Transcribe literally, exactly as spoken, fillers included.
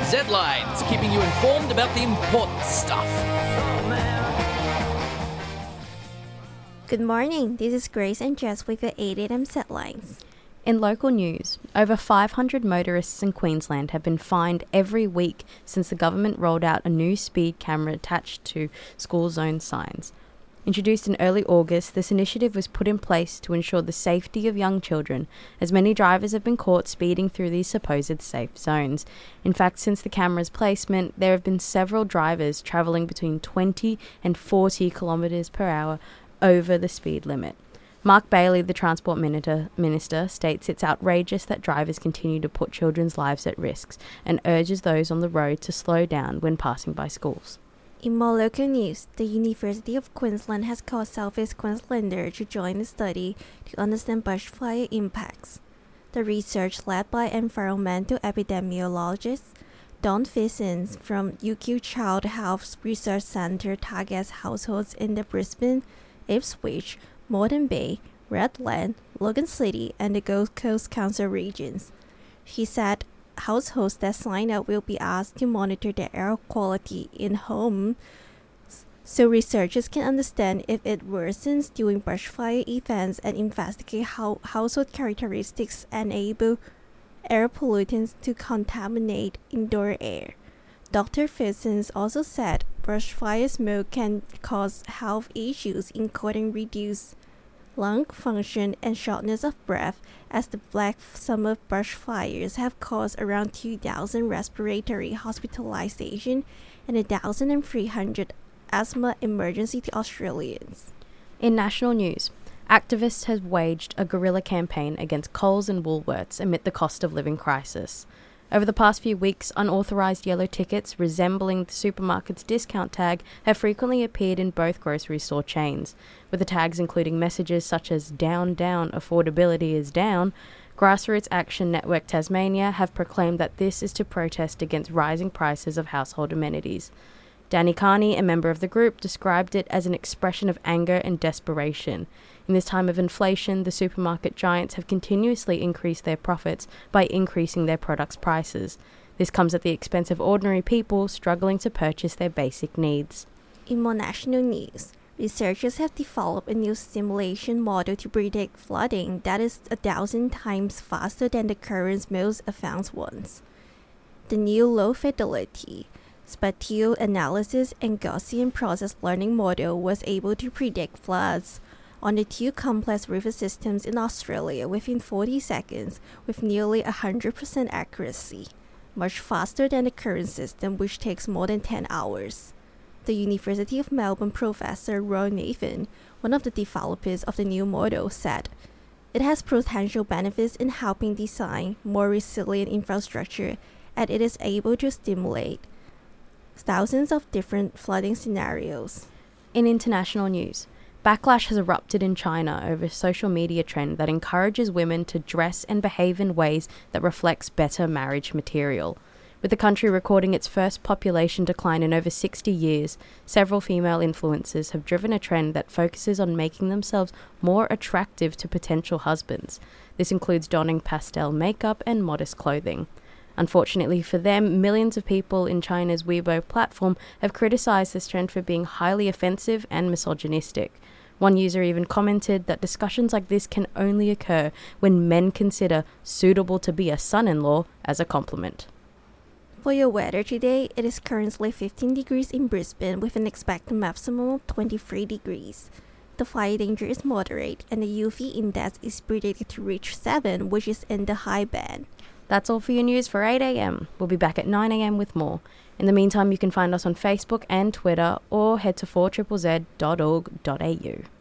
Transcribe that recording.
Z-Lines, keeping you informed about the important stuff. Good morning, this is Grace and Jess with the eight a.m. Z-Lines. In local news, over five hundred motorists in Queensland have been fined every week since the government rolled out a new speed camera attached to school zone signs. Introduced in early August, this initiative was put in place to ensure the safety of young children, as many drivers have been caught speeding through these supposed safe zones. In fact, since the camera's placement, there have been several drivers travelling between twenty and forty kilometres per hour over the speed limit. Mark Bailey, the Transport Minister, Minister, states it's outrageous that drivers continue to put children's lives at risk and urges those on the road to slow down when passing by schools. In more local news, the University of Queensland has called South East Queenslander to join the study to understand bushfire impacts. The research, led by environmental epidemiologist Don Fissens from U Q Child Health Research Centre, targets households in the Brisbane, Ipswich, Moreton Bay, Redland, Logan City, and the Gold Coast Council regions. He said households that sign up will be asked to monitor their air quality in home so researchers can understand if it worsens during bushfire events and investigate how household characteristics enable air pollutants to contaminate indoor air. Doctor Fissens also said bushfire smoke can cause health issues, including reduced lung function and shortness of breath, as the Black Summer bushfires have caused around two thousand respiratory hospitalizations and one thousand three hundred asthma emergency to Australians. In national news, activists have waged a guerrilla campaign against Coles and Woolworths amid the cost of living crisis. Over the past few weeks, unauthorised yellow tickets resembling the supermarket's discount tag have frequently appeared in both grocery store chains, with the tags including messages such as "Down, down, affordability is down." Grassroots Action Network Tasmania have proclaimed that this is to protest against rising prices of household amenities. Danny Carney, a member of the group, described it as an expression of anger and desperation. In this time of inflation, the supermarket giants have continuously increased their profits by increasing their products' prices. This comes at the expense of ordinary people struggling to purchase their basic needs. In more national news, researchers have developed a new simulation model to predict flooding that is a thousand times faster than the current most advanced ones. The new low-fidelity spatial analysis and Gaussian process learning model was able to predict floods on the two complex river systems in Australia within forty seconds with nearly one hundred percent accuracy, much faster than the current system, which takes more than ten hours. The University of Melbourne professor Roy Nathan, one of the developers of the new model, said it has potential benefits in helping design more resilient infrastructure, and it is able to stimulate thousands of different flooding scenarios. In international news, backlash has erupted in China over a social media trend that encourages women to dress and behave in ways that reflects better marriage material. With the country recording its first population decline in over sixty years, several female influencers have driven a trend that focuses on making themselves more attractive to potential husbands. This includes donning pastel makeup and modest clothing. Unfortunately for them, millions of people in China's Weibo platform have criticized this trend for being highly offensive and misogynistic. One user even commented that discussions like this can only occur when men consider suitable to be a son-in-law as a compliment. For your weather today, it is currently fifteen degrees in Brisbane with an expected maximum of twenty-three degrees. The fire danger is moderate and the U V index is predicted to reach seven, which is in the high band. That's all for your news for eight a.m. We'll be back at nine a.m. with more. In the meantime, you can find us on Facebook and Twitter or head to four z z z dot org dot a u.